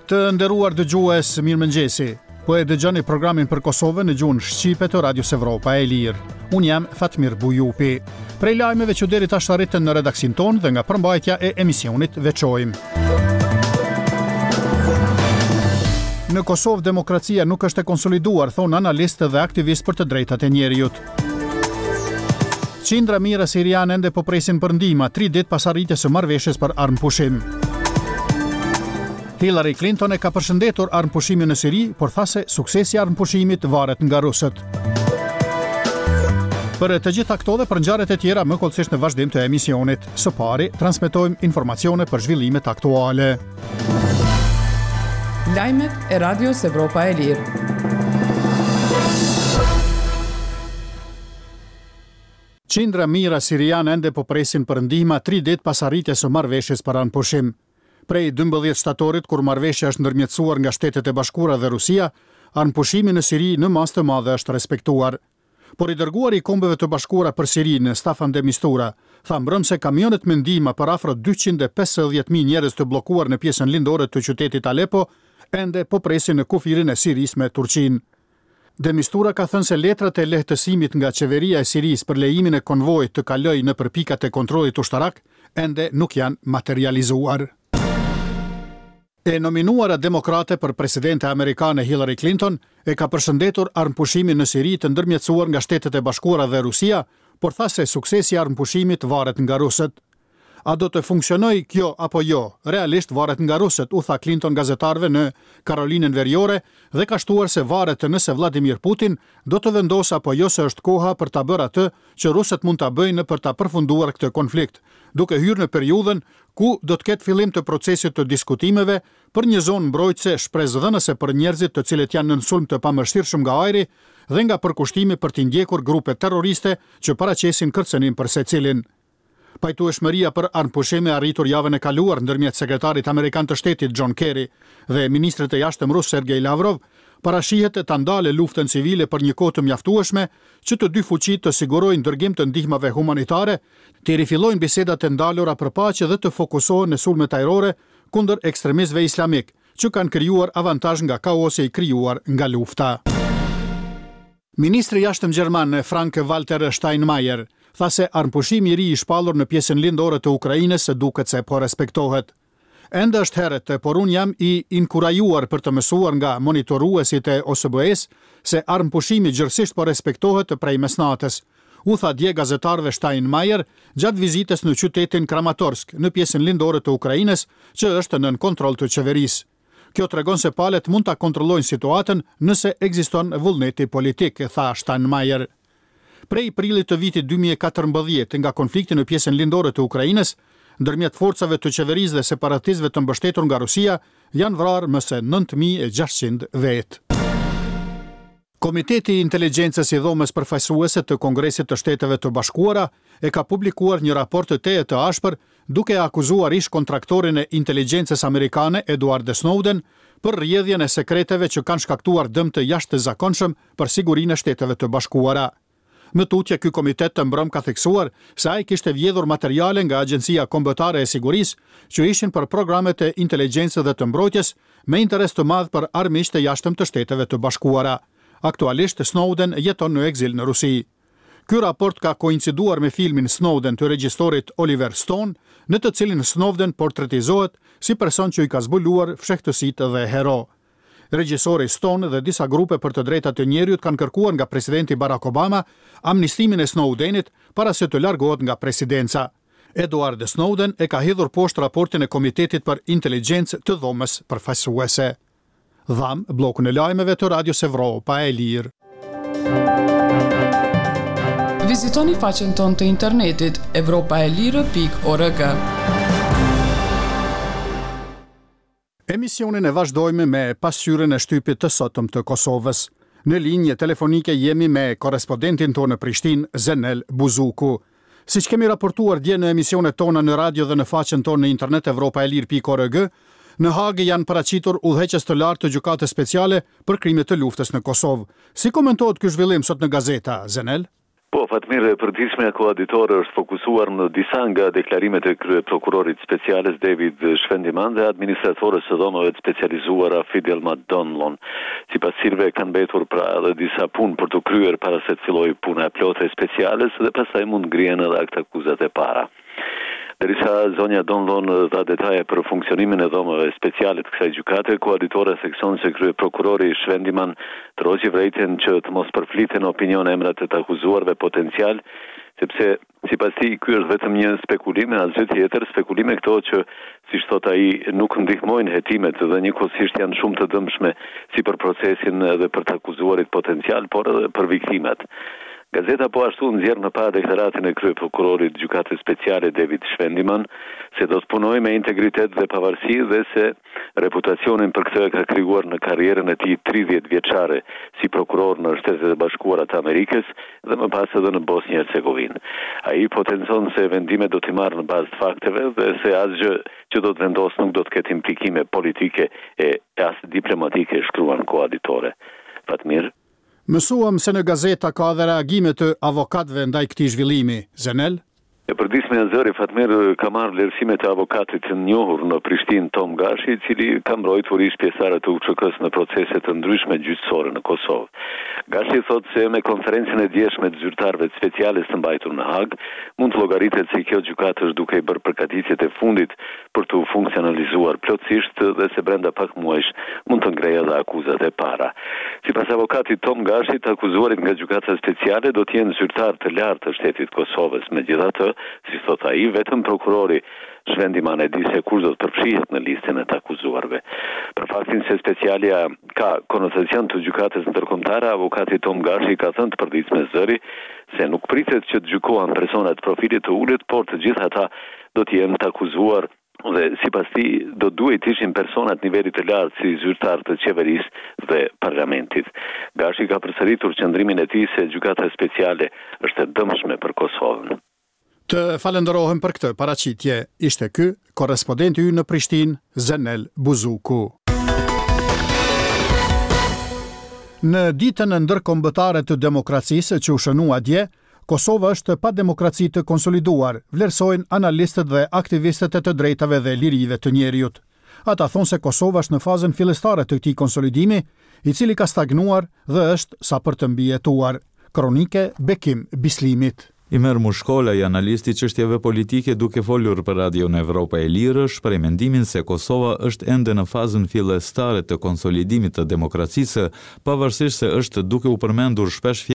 Të nderuar dëgjues, mirëmëngjesi. Po e dëgjoni programin për Kosovën në gjuhën shqipe të Radios Evropa e Lirë. Unë jam Fatmir Bujupi. Prej lajmeve që deri tash arritën në redaksin tonë dhe nga përmbajtja e emisionit veçojmë. Në Kosovë demokracia nuk është e konsoliduar, thonë analistë dhe aktivistë për të drejtat e njerëzit. Qindra mijëra sirianë ende po presin për ndihmë 3 ditë pas arritjes së marrëveshjes për armëpushim. Hillary Clinton e ka përshëndetur armëpushimin në Siri, por tha se suksesi i armëpushimit varet nga rusët. Për të gjitha këto dhe për ngjarjet e tjera më kollësisht në vazhdim të emisionit. Së pari, transmetojmë informacione për zhvillimet aktuale. Lajmet e Radios Evropa e Lirë. Qindra mijëra sirianë ende po presin për ndihmë 3 ditë pas arritjes së marrëveshjes për armëpushim. Prej 12 shtatorit, kur marrëveshja është ndërmjetësuar nga Shtetet e Bashkuara dhe Rusia, armëpushimi në Siri në masë të madhe është respektuar. Por i dërguari i Kombeve të Bashkuara për Sirinë, Staffan de Mistura, tha mbrëm se kamionet me ndihmë për afro 250.000 njerëz të bllokuar në pjesën lindore të qytetit Aleppo ende po presin në kufirin e Sirisë me Turqinë. De Mistura ka thënë se letrat e lehtësimit nga qeveria e Sirisë për lejimin e konvojit të kalojë nëpër pikat e kontrollit ushtarak ende nuk janë materializuar. E nominuara demokrate për presidente amerikane Hillary Clinton e ka përshëndetur armëpushimin në Siri të ndërmjetësuar nga Shtetet e Bashkuara dhe Rusia, por tha se suksesi i armëpushimit varet nga rusët. A do të funksionojë kjo apo jo? Realisht varet nga rusët, u tha Clinton gazetarëve në Karolinën Veriore dhe ka shtuar se varet nëse Vladimir Putin do të vendosë apo jo se është koha për ta bërë atë që rusët mund ta bëjnë për ta përfunduar këtë konflikt, duke hyrë në periudhën ku do të ketë fillim të procesit të diskutimeve për një zonë mbrojtëse shpresdhënëse për njerëzit të cilët janë në sulm të pamëshirshëm nga ajri dhe nga përkushtimi për t'i ndjekur grupe terroriste që paraqesin kërcënim për secilin. Pajtueshmëria për armëpushim e arritur javën e kaluar ndërmjet sekretarit amerikan të shtetit John Kerry dhe ministrit e jashtëm rus Sergej Lavrov parashihet ta ndalë luftën civile për një kohë të mjaftueshme që të dy fuqitë të sigurojnë dërgim të ndihmave humanitare, të rifillojnë bisedat e ndalura për paqe dhe të fokusohen në sulmet ajrore kundër ekstremistëve islamik, që kanë krijuar avantazh nga kaosi i krijuar nga lufta. Ministri i jashtëm gjerman Frank-Walter Steinmeier tha se armëpushimi i ri i shpallur në pjesën lindore të Ukrainës duket se po respektohet. Ende është herët, por unë jam i inkurajuar për të mësuar nga monitoruesit e OSBE-s se armëpushimi gjërësisht po respektohet prej mesnatës, u tha dje gazetarëve Steinmeier gjatë vizitës në qytetin Kramatorsk, në pjesën lindore të Ukrainës, që është nën kontroll të qeverisë. Kjo tregon se palët mund ta kontrollojnë situatën nëse ekziston vullneti politik, tha Steinmeier. Prej prillit të vitit 2014 nga konflikti në pjesën lindore të Ukrainës, ndërmjet forcave të qeverisë dhe separatistëve të mbështetur nga Rusia, janë vrarë më së 9600 vetë. Komiteti i Inteligjencës i Dhomës Përfaqësuese të Kongresit të Shteteve të Bashkuara e ka publikuar një raport të teje të ashpër duke akuzuar ish kontraktorin e inteligjencës amerikane Edward Snowden për rrjedhjen e sekreteve që kanë shkaktuar dëm të jashtëzakonshëm për sigurinë e Shteteve të Bashkuara. Më tutje, ky komitet të mbrëm ka theksuar se ai kishte vjedhur materiale nga Agjencia Kombëtare e Sigurisë që ishin për programet e inteligjencës dhe të mbrojtjes me interes të madh për armiqtë e jashtëm të Shteteve të Bashkuara. Aktualisht Snowden jeton në ekzil në Rusi. Ky raport ka koinciduar me filmin Snowden të regjistorit Oliver Stone, në të cilin Snowden portretizohet si person që i ka zbuluar fshehtësitë dhe hero. Regjisori Stone dhe disa grupe për të drejtat e njerëzit kanë kërkuar nga presidenti Barack Obama amnistimin e Snowdenit para se të largohet nga presidenca. Edward Snowden e ka hedhur poshtë raportin e Komitetit për Inteligjencë të Dhomës Përfaqësuese. Dham bllokun e lajmeve të Radios Evropa e Lirë. Vizitoni faqen tonë të internetit evropaelire.org. Emisionin e vazhdojmë me pasqyrën e shtypit të sotëm të Kosovës. Në linje telefonike jemi me korespondentin tonë në Prishtinë, Zenel Buzuku. Siç kemi raportuar dje në emisionet tona në radio dhe në faqen tonë në internet evropaelir.org, në Hagë janë paraqitur udhëheqës të lartë të gjykatës speciale për krimet të luftës në Kosovë. Si komentohet ky zhvillim sot në gazeta, Zenel? Po, Fatmir, përditshmja koauditorë është fokusuar në disa nga deklarimet e kryeprokurorit speciales David Shvendiman dhe administratorës së dhomave të specializuara Fidelma Donlon. Sipas cilëve kanë mbetur pra edhe disa punë për të kryer para se të fillojë puna e plotë e speciales dhe pastaj mund ngrihen edhe akt akuzat e para. Derisa zonja Donlon dha detaje për funksionimin e dhomave speciale të kësaj gjykate, koauditora thekson se kryeprokurori Shvendiman troqi vërejtjen që të mos përfliten opinion emrat e të akuzuarve potencial, sepse sipas tij ky është vetëm një spekulim, asgjë tjetër, spekulime këto që, siç thot ai, nuk ndihmojnë hetimet dhe njëkohësisht janë shumë të dëmshme si për procesin dhe për të akuzuarit potencial, por edhe për viktimat. Gazeta po ashtu nxjerr në pa deklaratin e kryeprokurorit gjykatës speciale David Shvendiman se do të punojë me integritet dhe pavarësi dhe se reputacionin për këtë e ka krijuar në karrierën e tij 30 vjeçare si prokuror në Shtetet e Bashkuara të Amerikës dhe më pas edhe në Bosnjë Hercegovinë. Ai potencon se vendimet do t'i marrë në bazë të fakteve dhe se asgjë që do të vendosë nuk do të ketë implikime politike e as diplomatike, shkruan koauditore. Fatmir. Mësuam se në gazeta ka dhe reagime të avokatëve ndaj këtij zhvillimi. Zenel? E përditshmja e zëri Fatmir ka marrë vlerësimet e avokatit të njohur në Prishtinë Tom Gashi, i cili ka mbrojtur ish pjesëtarë të UÇK-s në procese të ndryshme gjyqësore në Kosovë. Gashi thotë se me konferencën e djeshme të zyrtarëve të speciales të mbajtur në Hag, mund të llogaritet se kjo gjykatë është duke i bërë përgatitjet e fundit për të funksionalizuar plotësisht dhe se brenda pak muajsh mund të ngrejë edhe akuzat e para. Sipas avokatit Tom Gashi, të akuzuarit nga gjykata speciale do të jenë zyrtarë të lartë të shtetit Kosovës, megjithatë, si thot ai, vetëm prokurori Shvendiman e di se kush do të përfshihet në listën e të akuzuarve. Për faktin se specialia ka konotacion të gjykatës ndërkombëtare, avokati Tom Gashi ka thënë të përditshme zëri se nuk pritet që të gjykohen persona të profilit të ulët, por të gjithë ata do të jenë të akuzuar dhe sipas tij do duhet të ishin persona të nivelit të lartë si zyrtar të qeverisë dhe parlamentit. Gashi ka përsëritur qëndrimin e tij se gjykata speciale është e dëmshme për Kosovën. Të falenderohem për këtë paraqitje. Ishte ky korrespondenti ynë në Prishtinë, Zenel Buzuku. Në ditën e ndërkombëtare të demokracisë që u shënua dje, Kosova është pa demokraci të konsoliduar, vlerësojnë analistët dhe aktivistët e të drejtave dhe lirive të njerëzit. Ata thonë se Kosova është në fazën fillestare të këtij konsolidimi, i cili ka stagnuar dhe është sa për të mbijetuar. Kronike Bekim Bislimit. Imer Mushkola, i analisti çështjeve politike, duke folur për Radion Evropa e Lirë, shpreh mendimin se Kosova është ende në fazën fillestare të konsolidimit të demokracisë, pavarësisht se është duke u përmendur shpesh